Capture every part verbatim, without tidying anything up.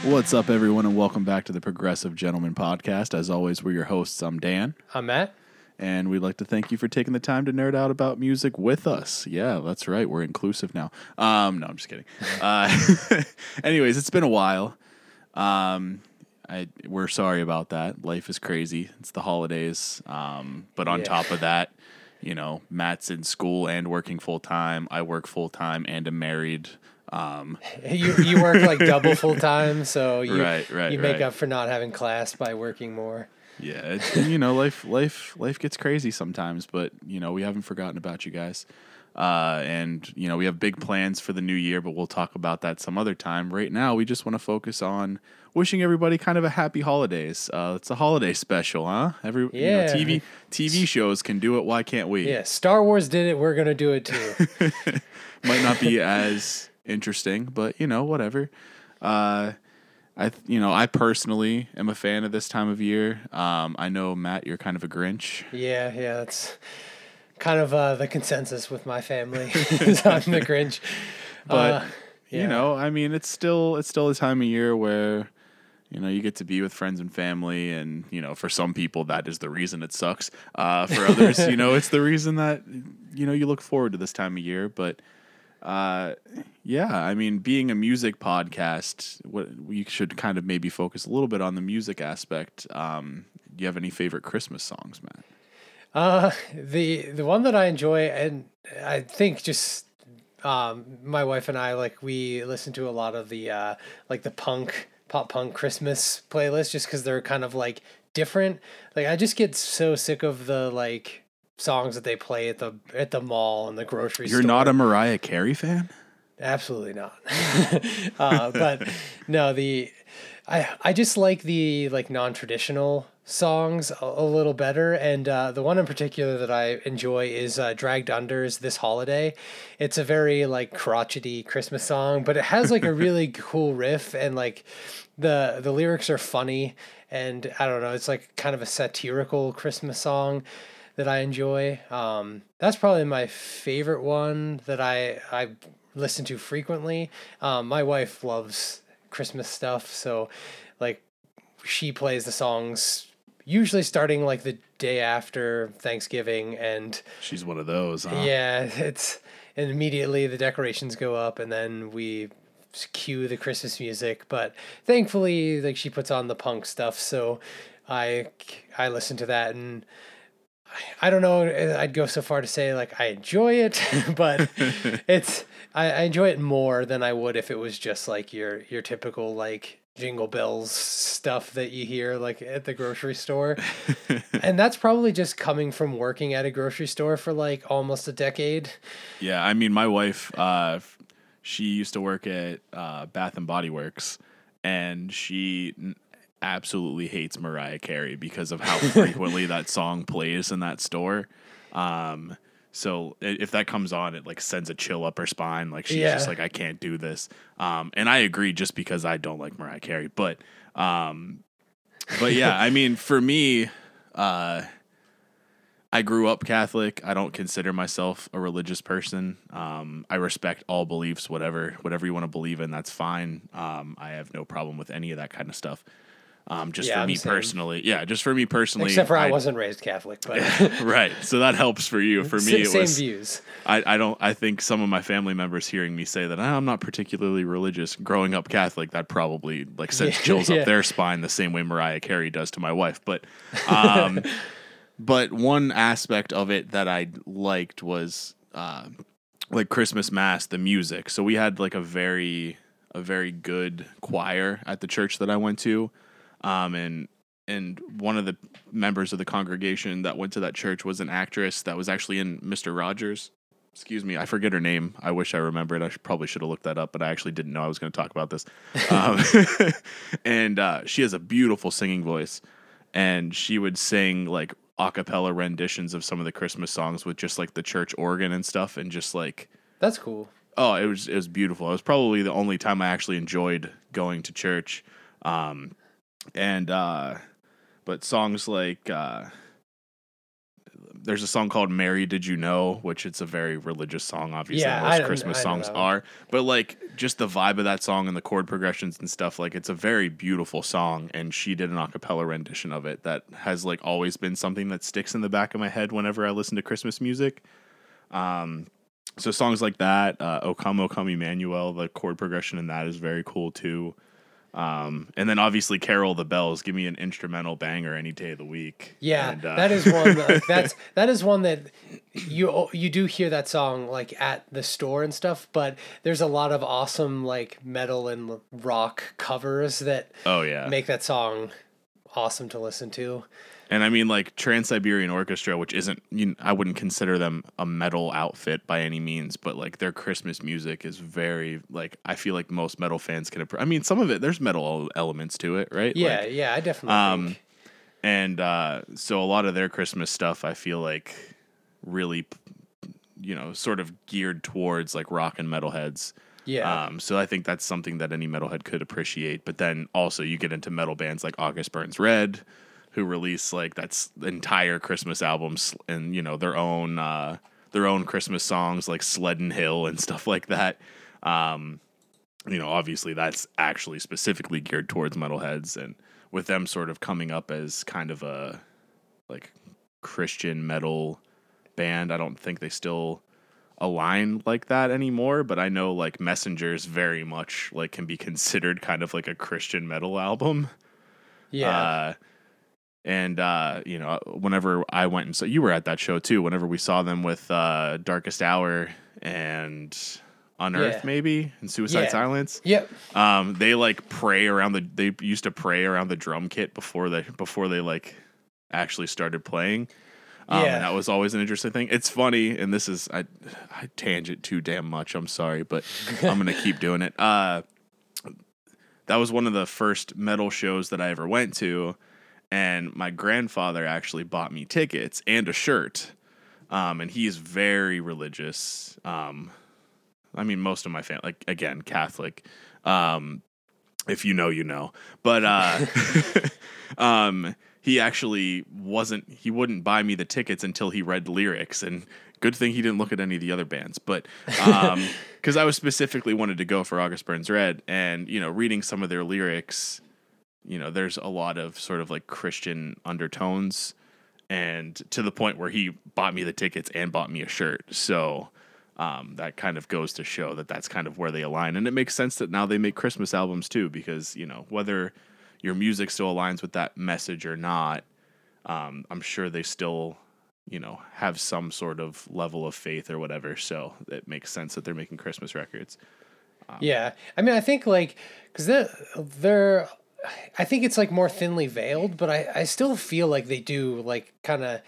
What's up, everyone, and welcome back to the Progressive Gentleman Podcast. As always, we're your hosts. I'm Dan. I'm Matt. And we'd like to thank you for taking the time to nerd out about music with us. Yeah, that's right. We're inclusive now. Um, no, I'm just kidding. Uh, anyways, it's been a while. Um, I we're sorry about that. Life is crazy. It's the holidays. Um, but on Yeah. top of that, you know, Matt's in school and working full time. I work full time and am married. Um, You you work like double full time, so you Right, right, you make right. up for not having class by working more. Yeah, it's, you know, life, life, life gets crazy sometimes, but you know, we haven't forgotten about you guys, uh, and you know, we have big plans for the new year, but we'll talk about that some other time. Right now, we just want to focus on wishing everybody kind of a happy holidays. Uh, it's a holiday special, huh? Every you know, Yeah. T V T V shows can do it. Why can't we? Yeah, Star Wars did it. We're gonna do it too. Might not be as interesting, but you know, whatever. Uh, I, th- you know, I personally am a fan of this time of year. Um, I know, Matt, you're kind of a Grinch. yeah, yeah, that's kind of uh, the consensus with my family. is I'm the Grinch. But Uh, yeah. you know, I mean, it's still it's still a time of year where you know you get to be with friends and family, and you know, for some people that is the reason it sucks. Uh, for others, you know, it's the reason that you know you look forward to this time of year. But uh, yeah, I mean, being a music podcast, what we should kind of maybe focus a little bit on the music aspect. Um, do you have any favorite Christmas songs, Matt? Uh, the the one that I enjoy, and I think just um, my wife and I like we listen to a lot of the uh, like the punk pop punk Christmas playlist, just because they're kind of like different. Like I just get so sick of the like songs that they play at the at the mall and the grocery You're store. not a Mariah Carey fan? Absolutely not. uh, but no, the I I just like the like non-traditional songs a, a little better, and uh, the one in particular that I enjoy is uh, Dragged Under's "This Holiday." It's a very like crotchety Christmas song, but it has like a really cool riff, and like the the lyrics are funny, and I don't know, it's like kind of a satirical Christmas song that I enjoy. Um, that's probably my favorite one that I I listen to frequently. Um, my wife loves Christmas stuff, so like she plays the songs usually starting like the day after Thanksgiving, and She's one of those, huh? yeah, it's and immediately the decorations go up, and then we cue the Christmas music. But thankfully, like she puts on the punk stuff, so I I listen to that, and I don't know. I'd go so far to say like I enjoy it, but it's I, I enjoy it more than I would if it was just like your your typical like Jingle Bells stuff that you hear like at the grocery store. And that's probably just coming from working at a grocery store for like almost a decade. Yeah, I mean, my wife, uh, f- she used to work at uh, Bath and Body Works, and she n- absolutely hates Mariah Carey because of how frequently that song plays in that store. Um, so i- if that comes on, it like sends a chill up her spine. Like she's Yeah. just like, I can't do this. Um, and I agree, just because I don't like Mariah Carey. But, um, but yeah, I mean, for me, uh, I grew up Catholic. I don't consider myself a religious person. Um, I respect all beliefs, whatever whatever you want to believe in, that's fine. Um, I have no problem with any of that kind of stuff. Um, just Yeah, for I'm me same. personally, yeah, just for me personally. Except for I, wasn't raised Catholic, but right. So that helps for you. For me, sa- it same was. views. I, I don't. I think some of my family members hearing me say that "Ah, I'm not particularly religious, growing up Catholic, that probably like sends Yeah, chills yeah. up their spine the same way Mariah Carey does to my wife. But, um, but one aspect of it that I liked was uh, like Christmas Mass, the music. So we had like a very a very good choir at the church that I went to, um, and and one of the members of the congregation that went to that church was an actress that was actually in Mister Rogers. Excuse me, I forget her name. I wish I remembered. I should, probably should have looked that up, but I actually didn't know I was going to talk about this. Um, and uh, she has a beautiful singing voice, and she would sing like a cappella renditions of some of the Christmas songs with just like the church organ and stuff, and just like That's cool. oh, it was it was beautiful. It was probably the only time I actually enjoyed going to church, um, and uh, but songs like uh, there's a song called "Mary Did You Know," which it's a very religious song. Obviously, Yeah, most I- Christmas I know songs that one. are. But like just the vibe of that song and the chord progressions and stuff, like it's a very beautiful song. And she did an a cappella rendition of it that has like always been something that sticks in the back of my head whenever I listen to Christmas music. Um, so songs like that, uh, "O Come, O Come, Emmanuel," the chord progression in that is very cool too. Um, and then obviously "Carol of the Bells." Give me an instrumental banger any day of the week. Yeah, and, uh, that is one. Like, that's that is one that you you do hear that song like at the store and stuff. But there's a lot of awesome like metal and rock covers that oh yeah, make that song awesome to listen to. and I mean like Trans-Siberian Orchestra, which isn't you know, I wouldn't consider them a metal outfit by any means, but like their Christmas music is very like I feel like most metal fans can. Appre- I mean, some of it there's metal elements to it, right? Yeah, Like, yeah, I definitely um, think. and uh, so a lot of their Christmas stuff I feel like really, you know, sort of geared towards like rock and metalheads. Yeah, Um, so I think that's something that any metalhead could appreciate. But then also you get into metal bands like August Burns Red, who release like that's entire Christmas albums and you know their own uh, their own Christmas songs like Sleddon Hill and stuff like that. Um, you know, obviously that's actually specifically geared towards metalheads, and with them sort of coming up as kind of a like Christian metal band, I don't think they still align like that anymore, but I know like Messengers very much like can be considered kind of like a Christian metal album. yeah, Uh and uh you know, whenever I went and so you were at that show too, whenever we saw them with uh Darkest Hour and Unearth Yeah. maybe and Suicide Yeah. Silence. yep, Um they like pray around the they used to pray around the drum kit before they before they like actually started playing. Um, Yeah. and that was always an interesting thing. It's funny, and this is I, I tangent too damn much. I'm sorry, but I'm gonna keep doing it. Uh, that was one of the first metal shows that I ever went to, and my grandfather actually bought me tickets and a shirt. Um, and he's very religious. Um, I mean, most of my family, like again, Catholic. Um, if you know, you know. But uh, um, he actually wasn't. He wouldn't buy me the tickets until he read lyrics, and good thing he didn't look at any of the other bands. But um, because I was specifically wanted to go for August Burns Red, and you know, reading some of their lyrics, you know, there's a lot of sort of like Christian undertones, and to the point where he bought me the tickets and bought me a shirt. So. Um, that kind of goes to show that that's kind of where they align. And it makes sense that now they make Christmas albums too, because, you know, whether your music still aligns with that message or not, um, I'm sure they still, you know, have some sort of level of faith or whatever. So it makes sense that they're making Christmas records. yeah. I mean, I think like because they're they're, I think it's like more thinly veiled, but I I still feel like they do like kind of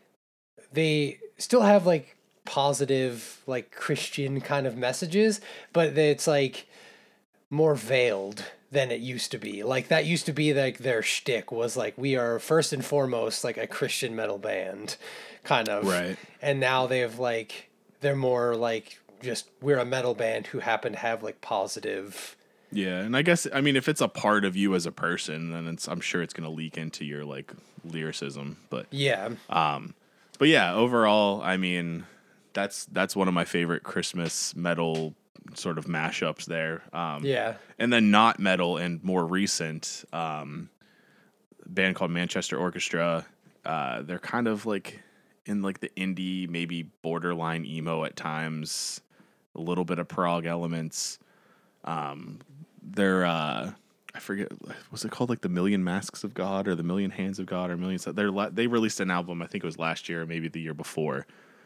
they still have like positive like Christian kind of messages, but it's like more veiled than it used to be. Like that used to be like their shtick was like we are first and foremost like a Christian metal band, kind of. Right. And now they've like they're more like just we're a metal band who happen to have like positive. Yeah, and I guess I mean if it's a part of you as a person, then it's I'm sure it's going to leak into your like lyricism. But Yeah. um, but yeah, overall, I mean that's that's one of my favorite Christmas metal sort of mashups there. Um, Yeah. and then not metal and more recent um, band called Manchester Orchestra. Uh, they're kind of like in like the indie, maybe borderline emo at times, a little bit of prog elements. Um, they're uh, I forget was it called like the Million Masks of God or the Million Hands of God or Million. They're they released an album I think it was last year or maybe the year before.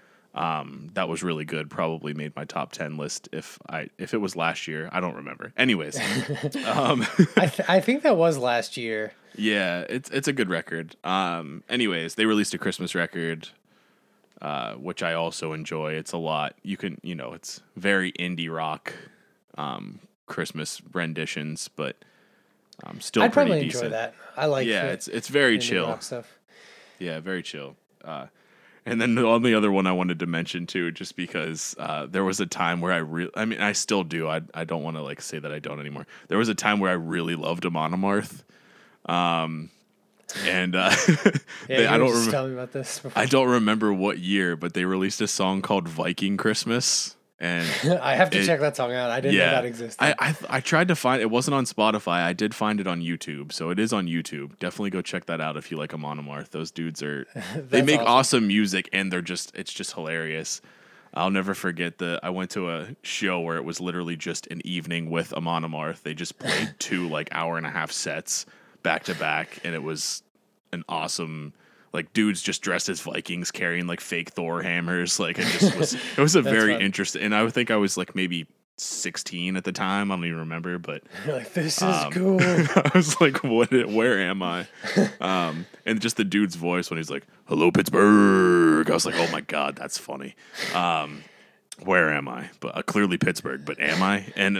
Um, that was really good. Probably made my top ten list if I if it was last year. I don't remember. Anyways, um, I th- I think that was last year. yeah, it's it's a good record. Um, anyways, they released a Christmas record, uh, which I also enjoy. It's a lot. You can you know it's very indie rock, um, Christmas renditions, but um, still I'd pretty probably decent. enjoy that. I like Yeah, it, it's it's very indie chill. rock stuff. Yeah, very chill. Uh, and then the only other one I wanted to mention too, just because uh, there was a time where I really, I mean, I still do. I I don't want to like say that I don't anymore. There was a time where I really loved Amon Amarth. Um, and uh, Yeah, they, you I don't were just remember. telling me about this before. I don't remember what year, but they released a song called Viking Christmas, and I have to it- check that song out. I didn't know yeah, that existed. I, I I tried to find it. Wasn't on Spotify. I did find it on YouTube, so it is on YouTube. Definitely go check that out if you like Amon Amarth. Those dudes are they That's make awesome. awesome music, and they're just it's just hilarious. I'll never forget the I went to a show where it was literally just an evening with Amon Amarth. They just played two like hour and a half sets back to back, and it was an awesome. Like dudes just dressed as Vikings carrying like fake Thor hammers. Like it just was it was a That's very fun. interesting, and I would think I was like maybe sixteen at the time. I don't even remember, but You're like, this is um, cool. I was like, what where am I? Um, and just the dude's voice when he's like, "Hello Pittsburgh." I was like, "Oh my god, that's funny." Um, where am I? But uh, clearly Pittsburgh, but am I? And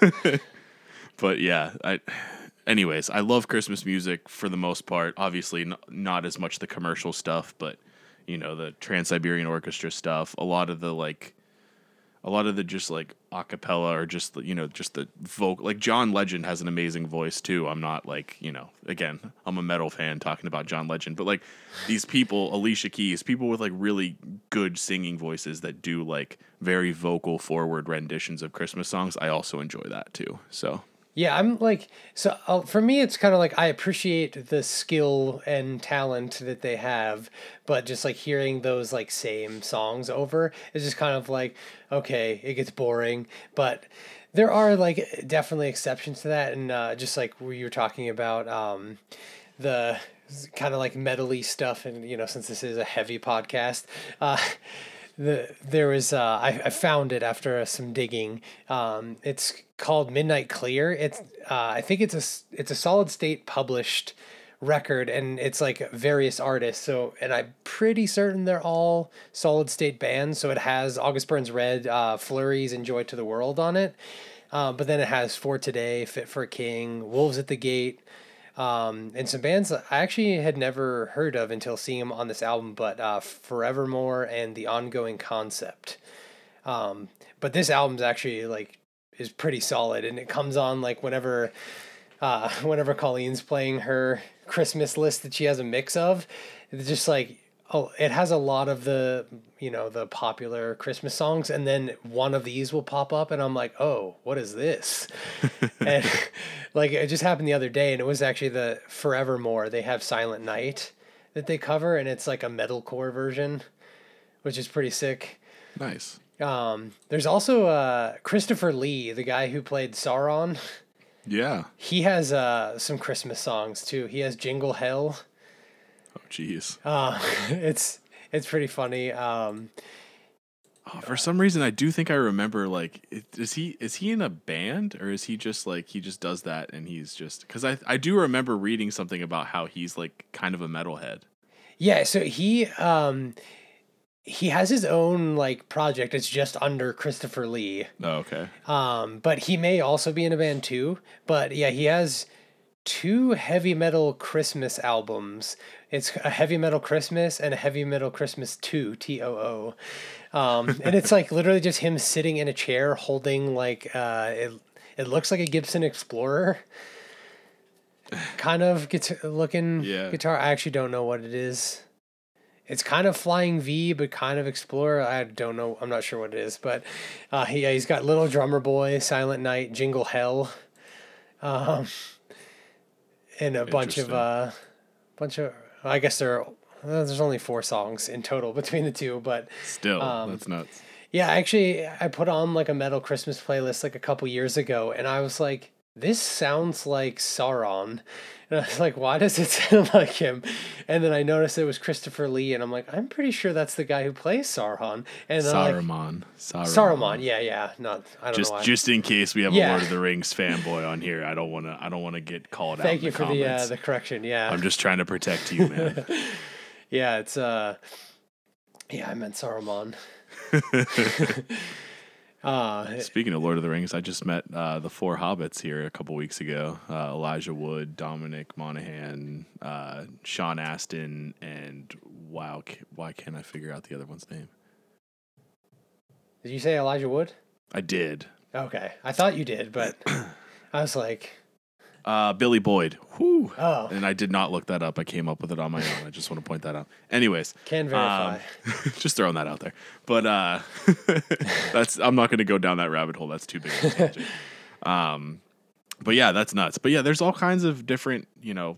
but yeah, I anyways, I love Christmas music for the most part. Obviously, n- not as much the commercial stuff, but you know, the Trans-Siberian Orchestra stuff. A lot of the like, a lot of the just like a cappella or just the, you know, just the vocal. Like John Legend has an amazing voice too. I'm not like, you know, again, I'm a metal fan talking about John Legend, but like these people, Alicia Keys, people with like really good singing voices that do like very vocal forward renditions of Christmas songs. I also enjoy that too. So. Yeah, I'm like, so uh, for me, it's kind of like I appreciate the skill and talent that they have, but just like hearing those like same songs over is just kind of like, okay, it gets boring. But there are like definitely exceptions to that. And uh, just like we were talking about um, the kind of like metally stuff, and, you know, since this is a heavy podcast, uh, the there was uh, I, I found it after some digging. Um, it's called Midnight Clear. It's uh, I think it's a s- it's a Solid State published record, and it's like various artists. So, and I'm pretty certain they're all Solid State bands. So it has August Burns Red, uh, Flurries, and Joy to the World on it. Uh, but then it has For Today, Fit for a King, Wolves at the Gate, um, and some bands that I actually had never heard of until seeing them on this album, but uh, Forevermore and The Ongoing Concept. Um, but this album's actually like is pretty solid, and it comes on like whenever, uh, whenever Colleen's playing her Christmas list that she has a mix of. It's just like, oh, it has a lot of the, you know, the popular Christmas songs, and then one of these will pop up, and I'm like, oh, what is this? And like it just happened the other day, and it was actually the Forevermore. They have Silent Night that they cover, and it's like a metalcore version, which is pretty sick. Nice. Um, there's also uh, Christopher Lee, the guy who played Sauron. Yeah. He has uh, some Christmas songs too. He has Jingle Hell. Oh, jeez. Uh, it's it's pretty funny. Um, Oh, for some reason, I do think I remember. Like, it- is he is he in a band or is he just like he just does that and he's just because I I do remember reading something about how he's like kind of a metalhead. yeah, so he um, he has his own like project. It's just under Christopher Lee. Oh, okay. Um, but he may also be in a band too. But yeah, he has two heavy metal Christmas albums. It's a heavy metal Christmas and a heavy metal Christmas two, T O O. Um, and it's like literally just him sitting in a chair holding like uh, it. It looks like a Gibson Explorer, kind of guitar looking Yeah. guitar. I actually don't know what it is. It's kind of Flying V, but kind of Explorer. I don't know. I'm not sure what it is, but uh, he, yeah, he's got Little Drummer Boy, Silent Night, Jingle Hell, um, and a bunch of Interesting. uh, bunch of. I guess there are. Well, there's only four songs in total between the two, but Still, um, that's nuts. yeah, actually, I put on like a metal Christmas playlist like a couple years ago, and I was like, this sounds like Sauron. And I was like, why does it sound like him? And then I noticed it was Christopher Lee, and I'm like, I'm pretty sure that's the guy who plays Sauron. And then like, Saruman. Saruman. Saruman, yeah, yeah. Not, I don't Just know why. just in case we have Yeah. a Lord of the Rings fanboy on here, I don't want to I don't want to get called out. Thank in you the for the uh, comments. the correction. Yeah, I'm just trying to protect you, man. yeah. It's uh, yeah. I meant Saruman. uh, Speaking of Lord of the Rings, I just met uh, the four hobbits here a couple weeks ago. Uh, Elijah Wood, Dominic Monaghan, uh, Sean Astin, and wow, ca- why can't I figure out the other one's name? did you say Elijah Wood? I did. Okay, I thought you did, but I was like, Uh, Billy Boyd. Whew. Oh. And I did not look that up. I came up with it on my own. I just want to point that out. Anyways. Can verify. Um, just throwing that out there. But uh, that's I'm not going to go down that rabbit hole. That's too big of a tangent. Um, but yeah, that's nuts. But yeah, there's all kinds of different, you know,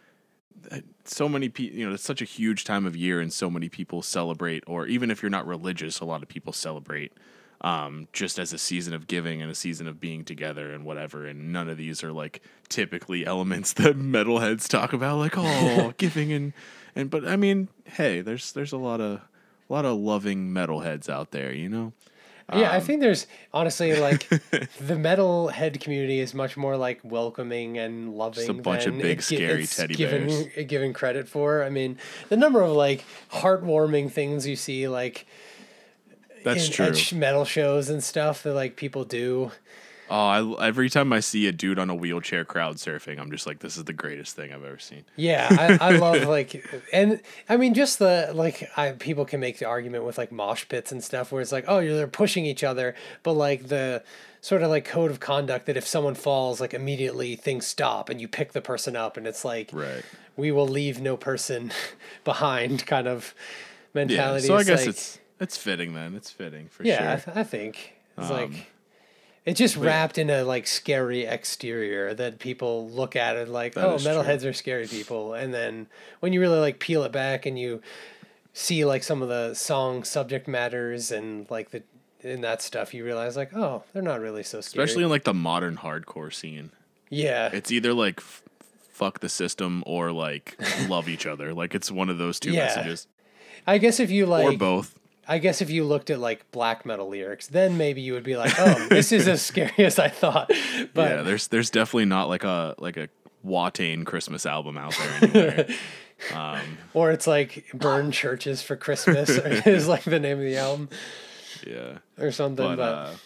so many people, you know, it's such a huge time of year and so many people celebrate, or even if you're not religious, a lot of people celebrate um, just as a season of giving and a season of being together and whatever. And none of these are like typically elements that metalheads talk about, like, oh, giving and, and, but I mean, hey, there's, there's a lot of, a lot of loving metalheads out there, you know? Yeah, I Um, think there's honestly like the metalhead community is much more like welcoming and loving. Just a bunch of than big, it's gi- scary it's teddy given, bears. given credit for. I mean, the number of like heartwarming things you see like That's in, true. at sh- metal shows and stuff that like people do. Oh, I, every time I see a dude on a wheelchair crowd surfing, I'm just like, this is the greatest thing I've ever seen. Yeah, I, I love like, and I mean, just the like, I people can make the argument with like mosh pits and stuff where it's like, oh, you're they're pushing each other, but like the sort of like code of conduct that if someone falls, like immediately things stop and you pick the person up, and it's like, Right. we will leave no person behind kind of Yeah. mentality. So I It's guess like- it's it's fitting then. It's fitting for yeah, I, sure. th- I think it's Um, like. It's just wrapped in a like scary exterior that people look at it like, That oh, is true. metalheads are scary people. And then when you really like peel it back and you see like some of the song subject matters and like the and that stuff, you realize like, oh, they're not really so scary. Especially in like the modern hardcore scene. yeah, It's either like f- fuck the system or like love each other. Like it's one of those two Yeah. messages. I guess if you like, Or both. I guess if you looked at like black metal lyrics, then maybe you would be like, oh, this is as scary as I thought. But yeah, there's there's definitely not like a like a Watain Christmas album out there anywhere. um, or it's like burn churches for Christmas is like the name of the album yeah. or something. But, But, uh,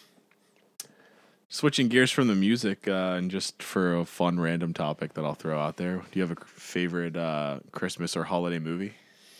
switching gears from the music, uh, and just for a fun random topic that I'll throw out there, do you have a favorite uh, Christmas or holiday movie?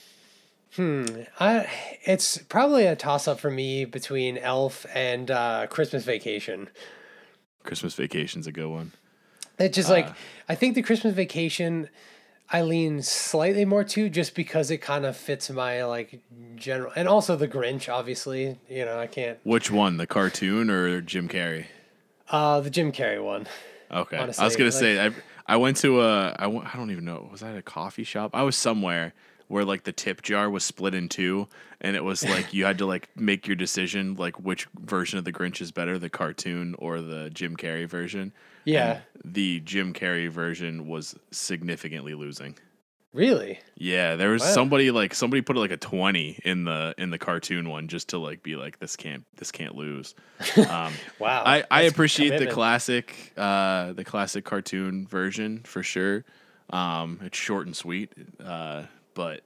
I, it's probably a toss up for me between Elf and uh, Christmas Vacation. Christmas Vacation's a good one. It's just like, I think the Christmas Vacation I lean slightly more to just because it kind of fits my like general, and also the Grinch, obviously, you know, I can't, Which one, the cartoon or Jim Carrey? uh, the Jim Carrey one. Okay, I was Honestly, gonna like- say I I went to a I, w- I don't even know, was I at a coffee shop? I was somewhere where like the tip jar was split in two, and it was like you had to like make your decision like which version of the Grinch is better, the cartoon or the Jim Carrey version. Yeah. And the Jim Carrey version was significantly losing. Really? Yeah, there was Wow. somebody like somebody put like a twenty in the in the cartoon one just to like be like this can't this can't lose. Um, Wow. I, I That's appreciate the commitment. classic uh, the classic cartoon version for sure. Um, it's short and sweet, uh, but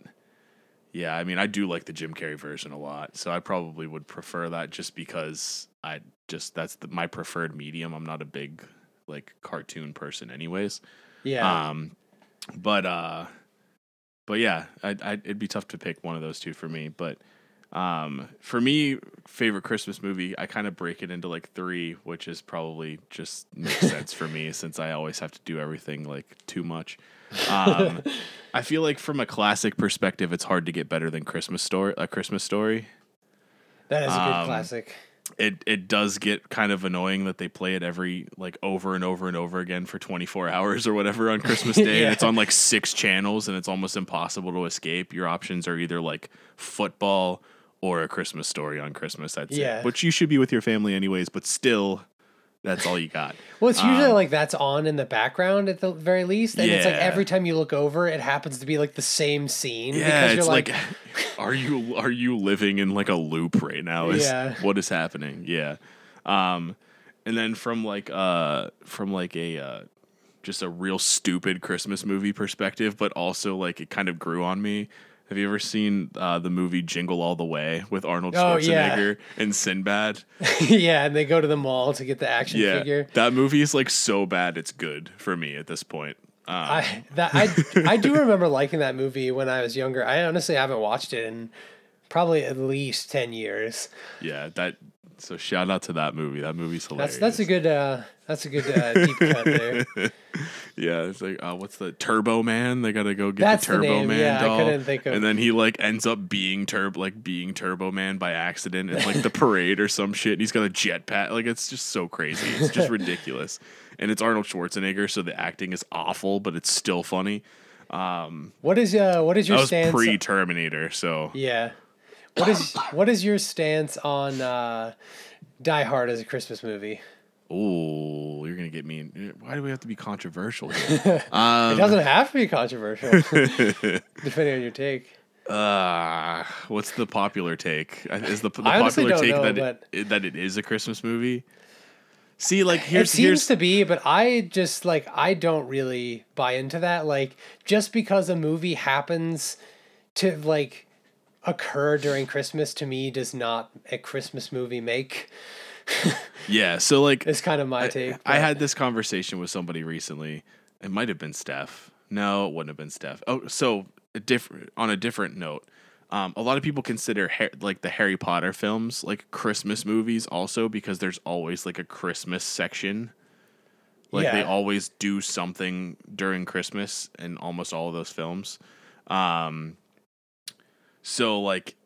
yeah, I mean I do like the Jim Carrey version a lot, so I probably would prefer that just because I just that's the, my preferred medium. I'm not a big like cartoon person, anyways. Yeah. Um, but uh, but yeah, I I it'd be tough to pick one of those two for me. But um, for me, favorite Christmas movie, I kind of break it into like three, which is probably just makes sense for me since I always have to do everything like too much. Um, I feel like from a classic perspective, it's hard to get better than Christmas Story. A Christmas Story. that is a good um, classic. It it does get kind of annoying that they play it every like over and over and over again for twenty-four hours or whatever on Christmas Day, Yeah. and it's on like six channels, and it's almost impossible to escape. Your options are either like football or A Christmas Story on Christmas. That's Yeah. it. Which you should be with your family anyways, but still, that's all you got. Well, it's usually um, like that's on in the background at the very least, and it's like Yeah. every time you look over, it happens to be like the same scene. Yeah, because it's you're like, are you are you living in like a loop right now? Is Yeah. what is happening? Yeah, um, and then from like uh from like a uh, just a real stupid Christmas movie perspective, but also like it kind of grew on me. Have you ever seen uh, the movie Jingle All the Way with Arnold Oh, yeah. Schwarzenegger and Sinbad? yeah, and they go to the mall to get the action Yeah, figure. that movie is like so bad it's good for me at this point. Um, I that I I do remember liking that movie when I was younger. I honestly haven't watched it in probably at least ten years. Yeah, that So shout out to that movie. That movie's hilarious. That's that's a good uh, that's a good uh, deep cut there. Yeah, it's like uh, what's the Turbo Man? They gotta go get That's the the Turbo name. Man Yeah, I doll, couldn't think of- and then he like ends up being Turbo, like being Turbo Man by accident in like the parade or some shit. And he's got a jetpack. Like it's just so crazy. It's just ridiculous. And it's Arnold Schwarzenegger, so the acting is awful, but it's still funny. Um, What is uh what is your that was stance? pre Terminator, so Yeah. What is what is your stance on uh, Die Hard as a Christmas movie? oh, you're gonna get me. In, why do we have to be controversial here? um, It doesn't have to be controversial, depending on your take. Uh, what's the popular take? Uh, Is the, the I honestly popular don't take know, that but- it, that it is a Christmas movie? See, like It here's seems here's to be, but I just like I don't really buy into that. Like just because a movie happens to like occur during Christmas to me does not a Christmas movie make. yeah. So like It's kind of my take. I but- had this conversation with somebody recently. It might have been Steph. No, it wouldn't have been Steph. Oh, so a different on a different note. Um, a lot of people consider Har- like the Harry Potter films like Christmas movies also because there's always like a Christmas section. Like they Yeah. always do something during Christmas in almost all of those films. Um, so like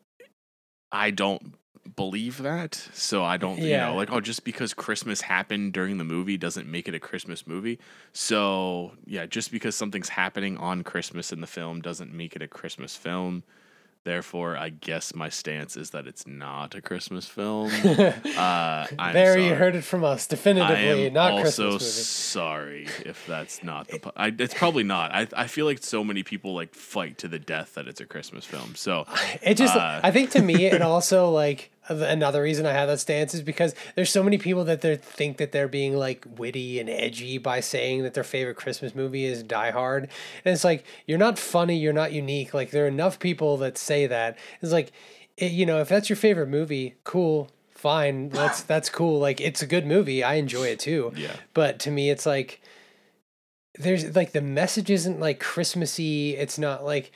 I don't believe that. So I don't, you Yeah. know, like, oh, just because Christmas happened during the movie doesn't make it a Christmas movie. So yeah, just because something's happening on Christmas in the film doesn't make it a Christmas film. Therefore, I guess my stance is that it's not a Christmas film. uh, I'm there sorry. you heard it from us, I definitively, am not also Christmas movie. sorry if that's not the. pu- I, it's probably not. I I feel like so many people like fight to the death that it's a Christmas film. So It just, uh, I think to me, it also like another reason I have that stance is because there's so many people that they think that they're being like witty and edgy by saying that their favorite Christmas movie is Die Hard, and it's like you're not funny, you're not unique. Like there are enough people that say that. It's like, it, you know, if that's your favorite movie, cool, fine, that's that's cool. Like it's a good movie, I enjoy it too. Yeah. But to me, it's like there's like the message isn't like Christmassy. It's not like,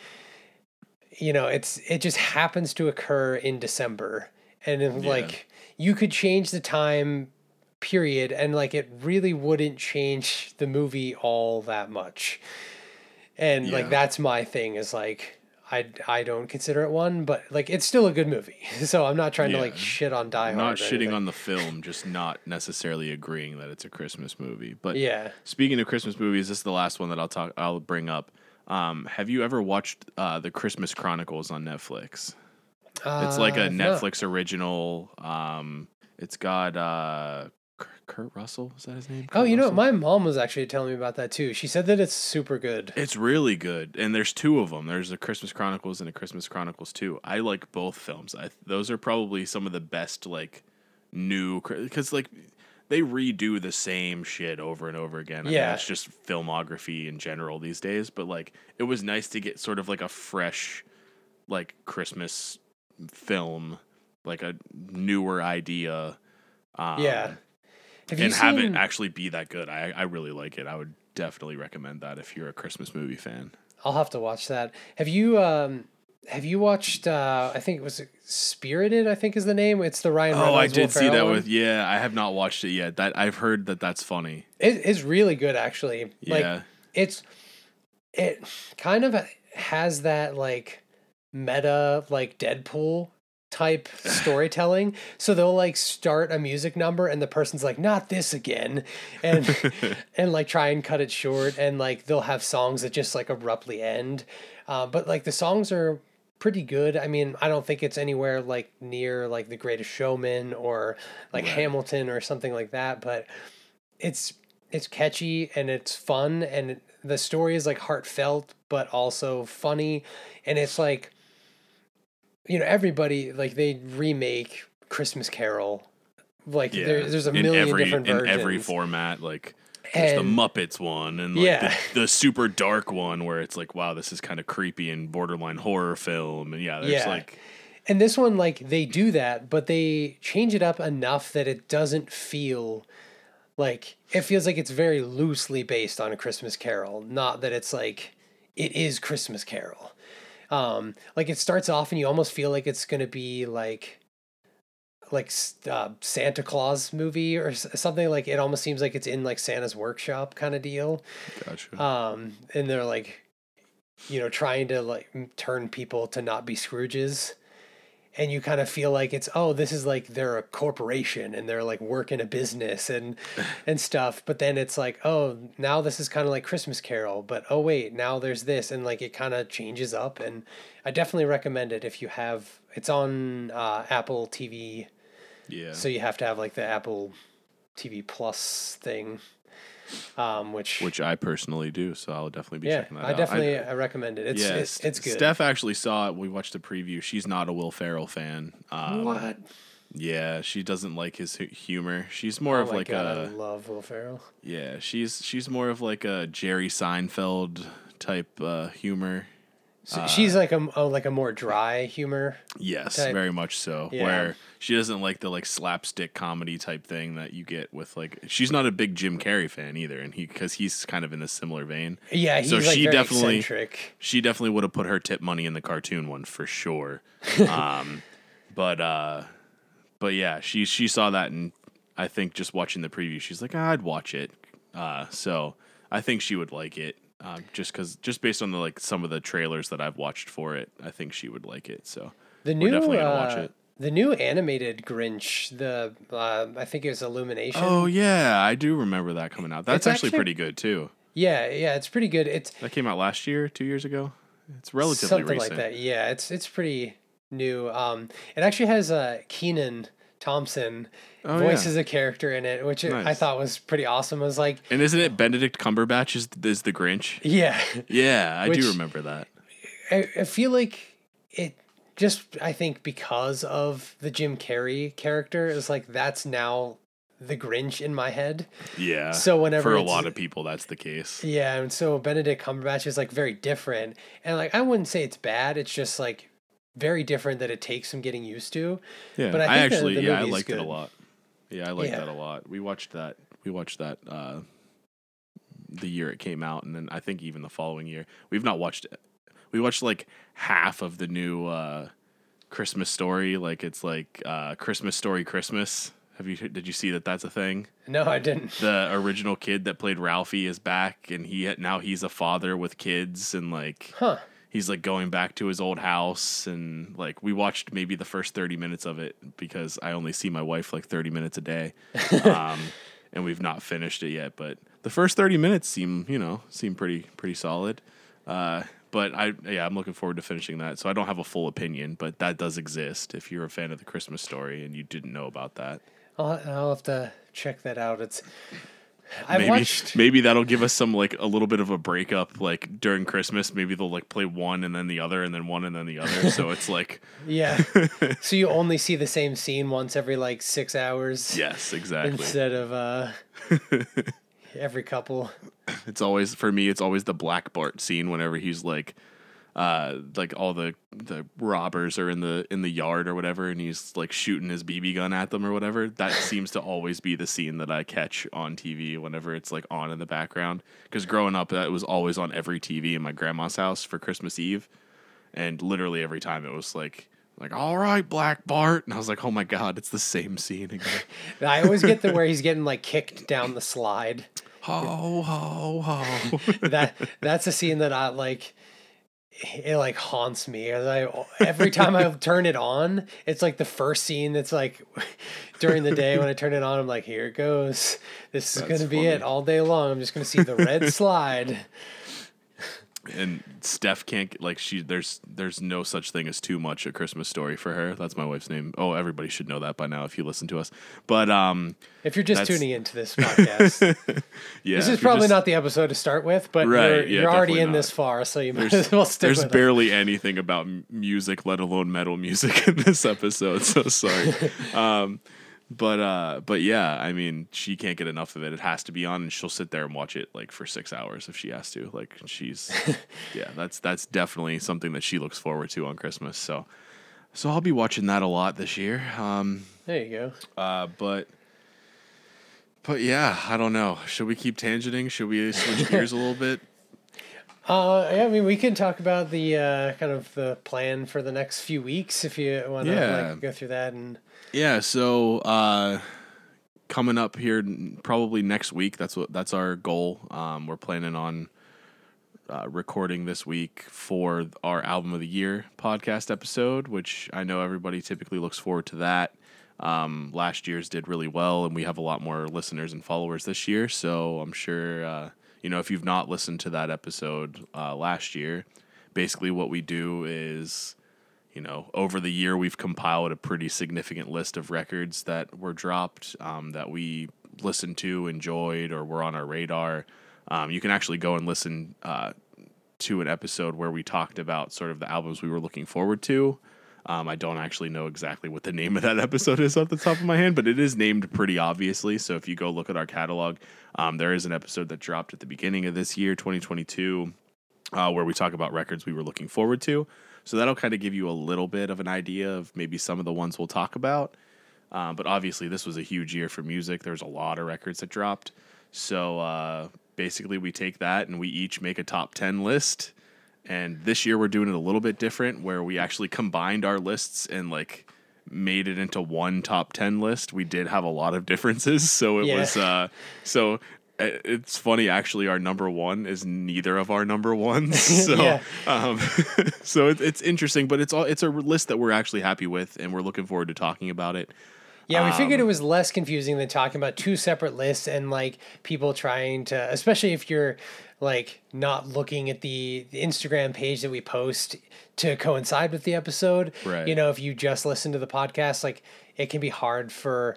you know, it's it just happens to occur in December, and if, Yeah. like you could change the time period, and like it really wouldn't change the movie all that much. And Yeah. like that's my thing is like I I don't consider it one, but like it's still a good movie. So I'm not trying to Yeah. like shit on Die I'm Hard. not or shitting anything. on the film, just not necessarily agreeing that it's a Christmas movie. But Yeah. speaking of Christmas movies, this is the last one that I'll talk. I'll bring up. Um, have you ever watched uh, the Christmas Chronicles on Netflix? It's like a Uh, no. Netflix original. Um, it's got uh, K- Kurt Russell. Is that his name? Oh, Kurt you know, Russell? my mom was actually telling me about that too. She said that it's super good. It's really good, and there's two of them. There's a Christmas Chronicles and a Christmas Chronicles two. I like both films. I those are probably some of the best like new because like they redo the same shit over and over again. I mean, Yeah. it's just filmography in general these days. But like it was nice to get sort of like a fresh like Christmas film, like a newer idea. Um, Yeah. Have you and have it seen- actually be that good. I I really like it. I would definitely recommend that if you're a Christmas movie fan. I'll have to watch that. Have you um have you watched uh I think it was Spirited, I think is the name. It's the Ryan Reynolds. Oh, I Will did see Ferrell that one. with yeah. I have not watched it yet. That I've heard that that's funny. It, it's really good actually. Like Yeah. it's it kind of has that like meta like Deadpool type storytelling. So they'll like start a music number and the person's like, not this again. And and like try and cut it short, and like they'll have songs that just like abruptly end. Uh, but like the songs are pretty good. I mean, I don't think it's anywhere like near like The Greatest Showman or like Right. Hamilton or something like that, but it's it's catchy and it's fun, and it, the story is like heartfelt but also funny, and it's like, you know, everybody like they remake Christmas Carol, like Yeah. there, there's a in million every, different in versions. every format. Like there's And- the Muppets one and like Yeah. the, the super dark one where it's like, wow, this is kind of creepy and borderline horror film. And yeah, there's Yeah. like And this one, like, they do that, but they change it up enough that it doesn't feel like it feels like it's very loosely based on A Christmas Carol, not that it's like it is Christmas Carol. Um, like it starts off and you almost feel like it's gonna be like like uh, Santa Claus movie or s- something. Like it almost seems like it's in like Santa's workshop kind of deal. Gotcha. Um, and they're like, you know, trying to like m- turn people to not be Scrooges. And you kind of feel like it's, oh, this is like they're a corporation and they're like working a business and and stuff. But then it's like, oh, now this is kind of like Christmas Carol. But oh wait, now there's this, and like it kind of changes up. And I definitely recommend it if you have. It's on uh, Apple T V, Yeah. so you have to have like the Apple T V Plus thing. Um, which Which I personally do, so I'll definitely be yeah, checking that I out. definitely I, recommend it. It's yeah, it's, it's good. Steph actually saw it. We watched the preview. She's not a Will Ferrell fan. Um, What? Yeah, she doesn't like his hu- humor. She's more Oh of my like God, a I love Will Ferrell. yeah. She's she's more of like a Jerry Seinfeld type uh, humor. So she's like a oh, like a more dry humor. Yes, type. very much so. Yeah. Where she doesn't like the like slapstick comedy type thing that you get with like. She's not a big Jim Carrey fan either, and he because he's kind of in a similar vein. Yeah, he's so like she very definitely eccentric. she definitely would have put her tip money in the cartoon one for sure. um, but uh, but yeah, she she saw that, and I think just watching the preview, she's like, ah, I'd watch it. Uh, so I think she would like it. Uh, just because, just based on the like some of the trailers that I've watched for it, I think she would like it. So The we're new definitely gonna uh, watch it. the new animated Grinch, the uh, I think it was Illumination. Oh yeah, I do remember that coming out. That's It's actually, actually- pretty good too. Yeah, yeah, it's pretty good. It's That came out last year, two years ago. It's relatively something recent. like that. Yeah, it's it's pretty new. Um, it actually has uh, Keenan Thompson Oh, voices yeah. a character in it, which I Nice. thought was pretty awesome. I was like, And isn't it Benedict Cumberbatch is, is the Grinch? yeah, Yeah, I Which- do remember that. I, I feel like it just, I think because of the Jim Carrey character, is like that's now the Grinch in my head. Yeah. So whenever for a it's- lot of people, that's the case. Yeah, and so Benedict Cumberbatch is like very different. And like I wouldn't say it's bad, it's just like very different that it takes some getting used to. Yeah, But I I, think the- actually, the yeah, I movie is liked it a good. lot. Yeah, I liked Yeah. that a lot. We watched that. We watched that uh, the year it came out, and then I think even the following year. We've not watched it. We watched like half of the new uh, Christmas Story. Like it's like uh, Christmas Story Christmas. Have you? Did you see that? That's a thing. No, I didn't. The original kid that played Ralphie is back, and he now he's a father with kids, and like Huh. he's like going back to his old house, and like we watched maybe the first thirty minutes of it because I only see my wife like thirty minutes a day, um, and we've not finished it yet. But the first thirty minutes seem you know seem pretty pretty solid. Uh, but I yeah I'm looking forward to finishing that. So I don't have a full opinion, but that does exist. If you're a fan of the Christmas Story and you didn't know about that. I'll, I'll have to check that out. It's I've maybe watched maybe that'll give us some like a little bit of a breakup like during Christmas. Maybe they'll like play one and then the other and then one and then the other. So it's like yeah. So you only see the same scene once every like six hours yes, exactly. instead of uh every couple. It's always for me. It's always the Black Bart scene whenever he's like, uh, like all the the robbers are in the in the yard or whatever, and he's like shooting his B B gun at them or whatever. That seems to always be the scene that I catch on T V whenever it's like on in the background. Because growing up, that was always on every T V in my grandma's house for Christmas Eve, and literally every time it was like. Like, all right, Black Bart. And I was like, oh my God, it's the same scene again. I always get the where he's getting like kicked down the slide. Ho, ho, ho. That that's a scene that I like. It like haunts me. As I every time I turn it on, it's like the first scene that's like during the day when I turn it on. I'm like, here it goes. This is That's gonna be funny. it all day long. I'm just gonna see the red slide. And Steph can't get- like she there's there's no such thing as too much a Christmas Story for her. That's my wife's name. Oh, everybody should know that by now if you listen to us. But um If you're just That's- tuning into this podcast, yeah, this if is you're probably just- not the episode to start with, but Right, you're, yeah, you're already definitely in not. this far, so you might There's, as well stick there's with it. barely anything about m- music, let alone metal music in this episode. So sorry. um but uh but yeah, I mean, she can't get enough of it. It has to be on, and she'll sit there and watch it like for six hours if she has to. Like she's yeah, that's that's definitely something that she looks forward to on Christmas. So so I'll be watching that a lot this year. Um There you go. Uh, but, but yeah, I don't know. Should we keep tangenting? Should we switch gears a little bit? Uh, yeah, I mean, we can talk about the uh, kind of the plan for the next few weeks if you want to Yeah. like go through that. And Yeah, so uh, coming up here n- probably next week. That's what that's our goal. Um, we're planning on uh, recording this week for our album of the year podcast episode, which I know everybody typically looks forward to that. Um, last year's did really well, and we have a lot more listeners and followers this year. So I'm sure uh, you know if you've not listened to that episode uh, last year, basically what we do is, you know, over the year we've compiled a pretty significant list of records that were dropped, um, that we listened to, enjoyed, or were on our radar. Um, you can actually go and listen uh, to an episode where we talked about sort of the albums we were looking forward to. Um, I don't actually know exactly what the name of that episode is off the top of my head, but it is named pretty obviously. So if you go look at our catalog, um, there is an episode that dropped at the beginning of this year, twenty twenty-two, uh, where we talk about records we were looking forward to. So that'll kind of give you a little bit of an idea of maybe some of the ones we'll talk about. Um, but obviously, this was a huge year for music. There's a lot of records that dropped. So uh, basically, we take that and we each make a top ten list. And this year, we're doing it a little bit different, where we actually combined our lists and like made it into one top ten list. We did have a lot of differences. So it Yeah. was, uh, so it's funny, actually, our number one is neither of our number ones. So, Yeah. um, so it, it's interesting, but it's all, it's a list that we're actually happy with, and we're looking forward to talking about it. yeah, we figured it Um, was less confusing than talking about two separate lists and like people trying to, especially if you're like not looking at the, the Instagram page that we post to coincide with the episode. Right. You know, if you just listen to the podcast, like it can be hard for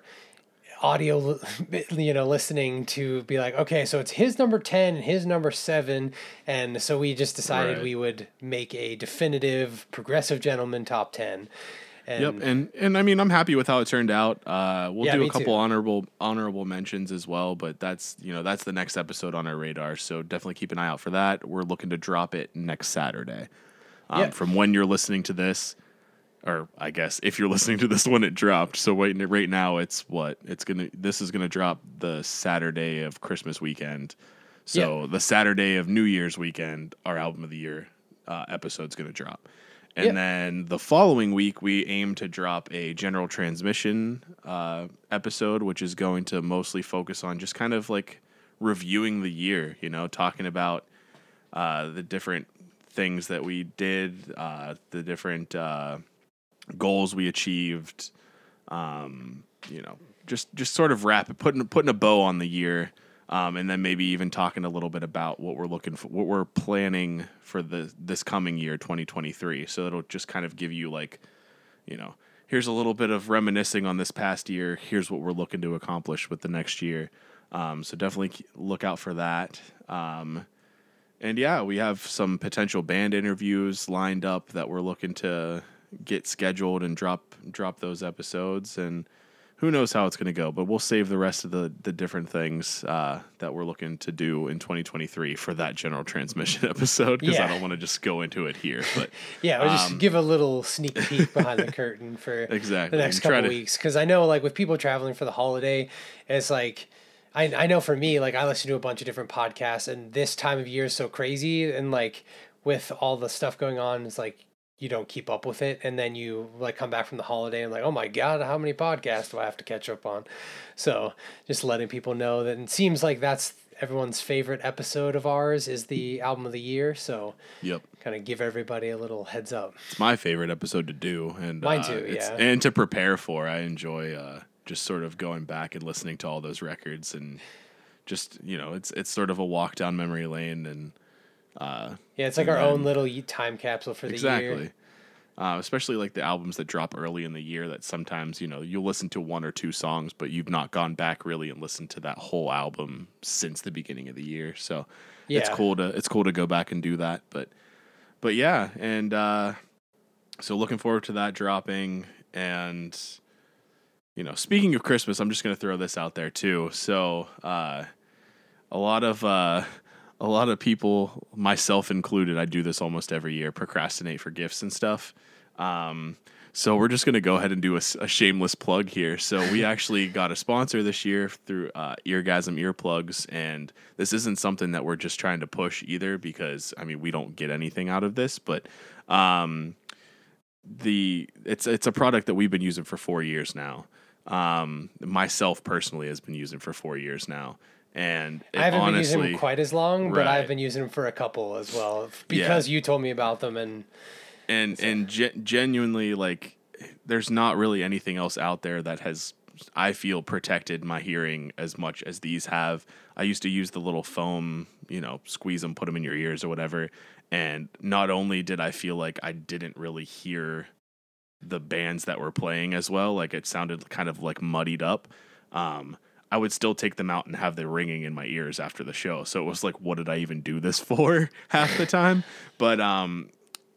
audio, you know, listening to be like, okay, so it's his number ten and his number seven. And so we just decided Right. we would make a definitive Progressive Gentleman top ten. And Yep, and and I mean I'm happy with how it turned out. Uh, we'll Yeah, do me a couple too. honorable honorable mentions as well, but that's you know that's the next episode on our radar. So definitely keep an eye out for that. We're looking to drop it next Saturday. Um, Yeah. From when you're listening to this, or I guess if you're listening to this when it dropped. So wait, right now it's what it's gonna. This is gonna drop the Saturday of Christmas weekend. So the Saturday of New Year's weekend, our album of the year uh, episode's gonna drop. And Yeah. then the following week, we aim to drop a general transmission uh, episode, which is going to mostly focus on just kind of like reviewing the year, you know, talking about uh, the different things that we did, uh, the different uh, goals we achieved, um, you know, just just sort of wrap it, putting putting a bow on the year. Um, and then maybe even talking a little bit about what we're looking for, what we're planning for the this coming year, twenty twenty-three. So it'll just kind of give you like, you know, here's a little bit of reminiscing on this past year. Here's what we're looking to accomplish with the next year. Um, so definitely k- look out for that. Um, and yeah, we have some potential band interviews lined up that we're looking to get scheduled and drop drop those episodes. And who knows how it's going to go, but we'll save the rest of the, the different things uh, that we're looking to do in twenty twenty-three for that general transmission episode, because I Yeah. don't want to just go into it here. But Yeah, we'll just Um, give a little sneak peek behind the curtain for Exactly, the next and try couple to- weeks. Because I know, like, with people traveling for the holiday, it's like, I, I know for me, like, I listen to a bunch of different podcasts, and this time of year is so crazy. And, like, with all the stuff going on, it's like, you don't keep up with it. And then you, like, come back from the holiday and, like, oh my God, how many podcasts do I have to catch up on? So just letting people know that it seems like that's everyone's favorite episode of ours is the album of the year. So yep, kind of give everybody a little heads up. it's my favorite episode to do, and Mine uh, too, it's- yeah. and to prepare for. I enjoy uh, just sort of going back and listening to all those records, and just you know, it's it's sort of a walk down memory lane, and uh, Yeah, it's like And our own then- little y- time capsule for the exactly. year. Uh, especially like the albums that drop early in the year that sometimes, you know, you'll listen to one or two songs, but you've not gone back really and listened to that whole album since the beginning of the year. So it's Yeah. cool to it's cool to go back and do that. But but yeah, and uh, so looking forward to that dropping. And you know, speaking of Christmas, I'm just gonna throw this out there too. So uh, a lot of uh, a lot of people, myself included, I do this almost every year, procrastinate for gifts and stuff. Um, So we're just going to go ahead and do a, s- a shameless plug here. So we actually got a sponsor this year through uh, Eargasm Earplugs, and this isn't something that we're just trying to push either because, I mean, we don't get anything out of this, but um, the it's it's a product that we've been using for four years now. Um, myself personally has been using for four years now. And it I haven't honestly, been using them quite as long, but right. I've been using them for a couple as well because Yeah. you told me about them. And and and ge- genuinely, like, there's not really anything else out there that has, I feel, protected my hearing as much as these have. I used to use the little foam, you know, squeeze them, put them in your ears or whatever, and not only did I feel like I didn't really hear the bands that were playing as well, like it sounded kind of like muddied up, um I would still take them out and have the ringing in my ears after the show. So it was like, what did I even do this for half the time? But um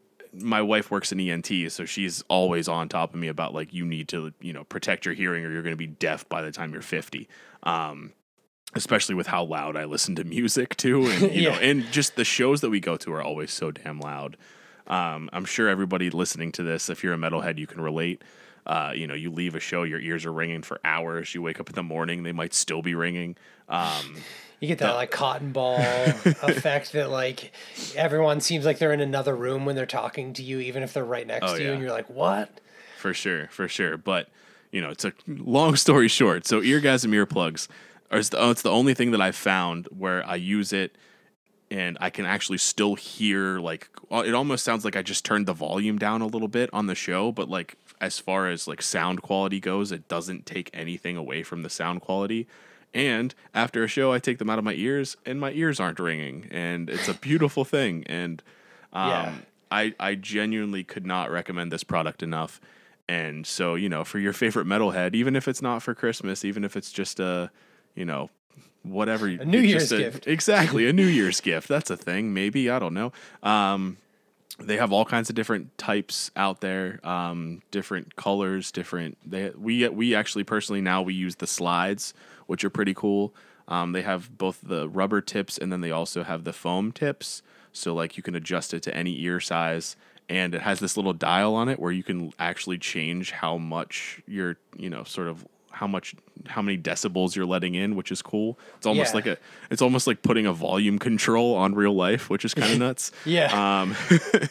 my wife works in E N T, so she's always on top of me about, like, you need to, you know, protect your hearing or you're going to be deaf by the time you're fifty. Um, especially with how loud I listen to music too. And, you Yeah. know, and just the shows that we go to are always so damn loud. Um, I'm sure everybody listening to this, if you're a metalhead, you can relate. Uh, you know, you leave a show, your ears are ringing for hours. You wake up in the morning, they might still be ringing. Um, you get that like cotton ball effect that like everyone seems like they're in another room when they're talking to you, even if they're right next Oh, to you, yeah. and you're like, what? For sure, for sure. But, you know, it's a long story short. So Eargasm earplugs are the, oh, it's the only thing that I've found where I use it and I can actually still hear, like, it almost sounds like I just turned the volume down a little bit on the show, but like as far as like sound quality goes, it doesn't take anything away from the sound quality. And after a show, I take them out of my ears and my ears aren't ringing, and it's a beautiful thing. And um, Yeah. I I genuinely could not recommend this product enough. And so, you know, for your favorite metalhead, even if it's not for Christmas, even if it's just a, you know, whatever, A New it's Year's just a- gift. exactly, a New Year's gift. That's a thing, maybe, I don't know. Um, they have all kinds of different types out there, um, different colors, different. They we we actually personally now we use the slides, which are pretty cool. Um, they have both the rubber tips and then they also have the foam tips. So like you can adjust it to any ear size, and it has this little dial on it where you can actually change how much you're, you know, sort of how much how many decibels you're letting in, which is cool. It's almost Yeah. like a it's almost like putting a volume control on real life, which is kind of nuts. Yeah. Um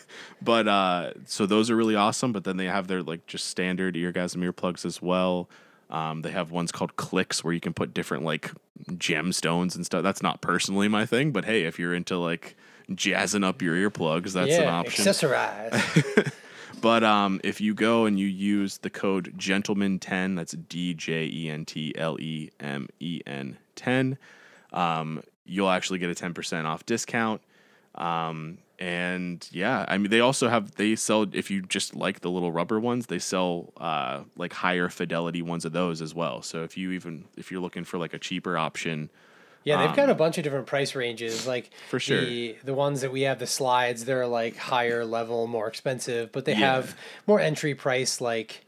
but uh so those are really awesome, but then they have their like just standard Eargasm earplugs as well. Um, they have ones called clicks where you can put different like gemstones and stuff. That's not personally my thing, but hey, if you're into like jazzing up your earplugs, that's yeah. an option. Accessorize. But um, if you go and you use the code gentleman ten, that's D J E N T L E M E N ten, um, you'll actually get a ten percent off discount. Um, and yeah, I mean, they also have, they sell, if you just like the little rubber ones, they sell uh, like higher fidelity ones of those as well. So if you even, if you're looking for like a cheaper option, Yeah, they've got a bunch of different price ranges. Like For sure. the the ones that we have, the slides, they're like higher level, more expensive, but they Yeah. have more entry price like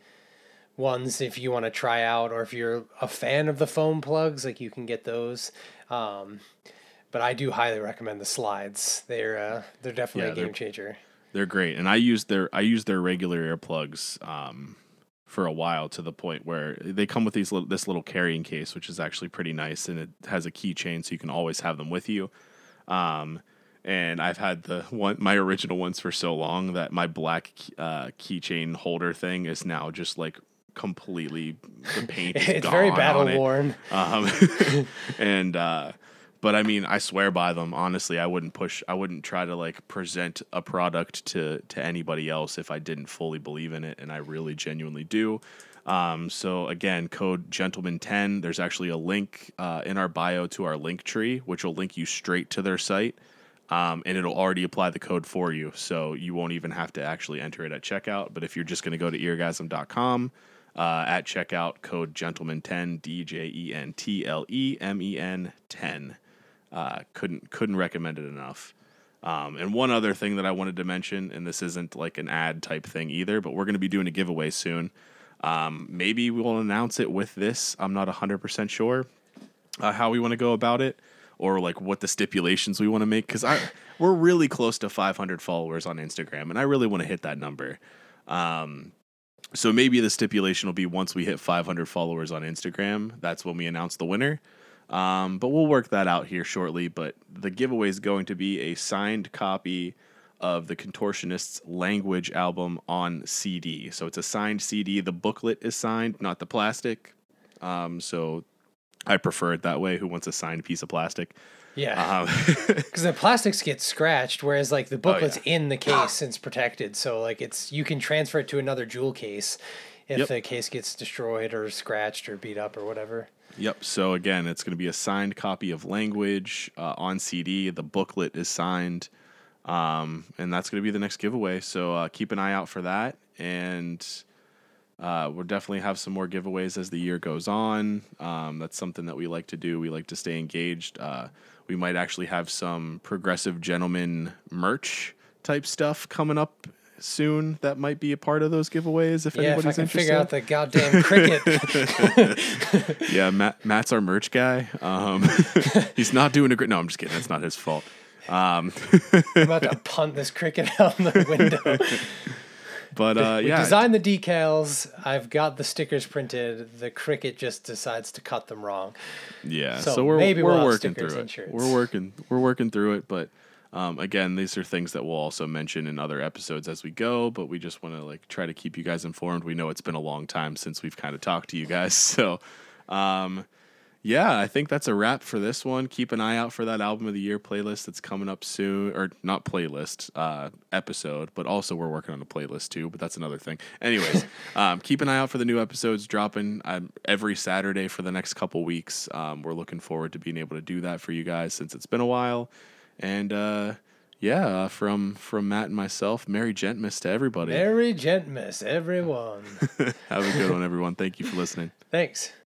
ones if you want to try out, or if you're a fan of the foam plugs, like you can get those. Um, but I do highly recommend the slides. They're uh, they're definitely Yeah, a they're- game changer. they're great. And I use their, I use their regular earplugs, um, for a while, to the point where they come with these little, this little carrying case, which is actually pretty nice, and it has a keychain, so you can always have them with you. Um, and I've had the one, my original ones for so long that my black uh, keychain holder thing is now just like completely, the paint is It's gone very on battle it. worn. Um, and uh, but I mean, I swear by them. Honestly, I wouldn't push. I wouldn't try to like present a product to to anybody else if I didn't fully believe in it, and I really genuinely do. Um, so again, code gentleman ten. There's actually a link uh, in our bio to our link tree, which will link you straight to their site. Um, and it'll already apply the code for you, so you won't even have to actually enter it at checkout. But if you're just going to go to eargasm dot com, uh, at checkout, code gentleman ten, D J E N T L E M E N ten. Uh, couldn't couldn't recommend it enough. Um, and one other thing that I wanted to mention, and this isn't like an ad type thing either, but we're going to be doing a giveaway soon. Um, maybe we'll announce it with this. I'm not one hundred percent sure uh, how we want to go about it, or like what the stipulations we want to make, because I we're really close to five hundred followers on Instagram, and I really want to hit that number. Um, So maybe the stipulation will be once we hit five hundred followers on Instagram, that's when we announce the winner. Um, but we'll work that out here shortly. But the giveaway is going to be a signed copy of the Contortionists Language album on C D. So it's a signed C D. The booklet is signed, not the plastic. Um, so I prefer it that way. Who wants a signed piece of plastic? Yeah, because um, the plastics get scratched, whereas like the booklet's oh, yeah. in the case and it's protected. So like it's you can transfer it to another jewel case if yep. the case gets destroyed or scratched or beat up or whatever. Yep. So again, it's going to be a signed copy of Language uh, on C D. The booklet is signed, um, and that's going to be the next giveaway. So uh, keep an eye out for that, and uh, we'll definitely have some more giveaways as the year goes on. Um, that's something that we like to do. We like to stay engaged. Uh, we might actually have some Progressive Gentleman merch type stuff coming up soon that might be a part of those giveaways if yeah, anybody's if I can interested. Figure out the goddamn cricket. yeah, Matt, Matt's our merch guy. Um, he's not doing a great. No, I'm just kidding. That's not his fault. Um, I'm about to punt this cricket out the window. But uh, we yeah, designed the decals. I've got the stickers printed. The cricket just decides to cut them wrong. Yeah, so, so we're maybe we're we'll working through it. Shirts. We're working we're working through it, but um, again, these are things that we'll also mention in other episodes as we go. But we just want to like try to keep you guys informed. We know it's been a long time since we've kind of talked to you guys, so. Um, Yeah, I think that's a wrap for this one. Keep an eye out for that album of the year playlist that's coming up soon, or not playlist, uh, episode, but also we're working on a playlist too, but that's another thing. Anyways, um, keep an eye out for the new episodes dropping um, every Saturday for the next couple weeks. Um, we're looking forward to being able to do that for you guys since it's been a while. And uh, yeah, uh, from from Matt and myself, Merry Gentmas to everybody. Merry Gentmas, everyone. Have a good one, everyone. Thank you for listening. Thanks.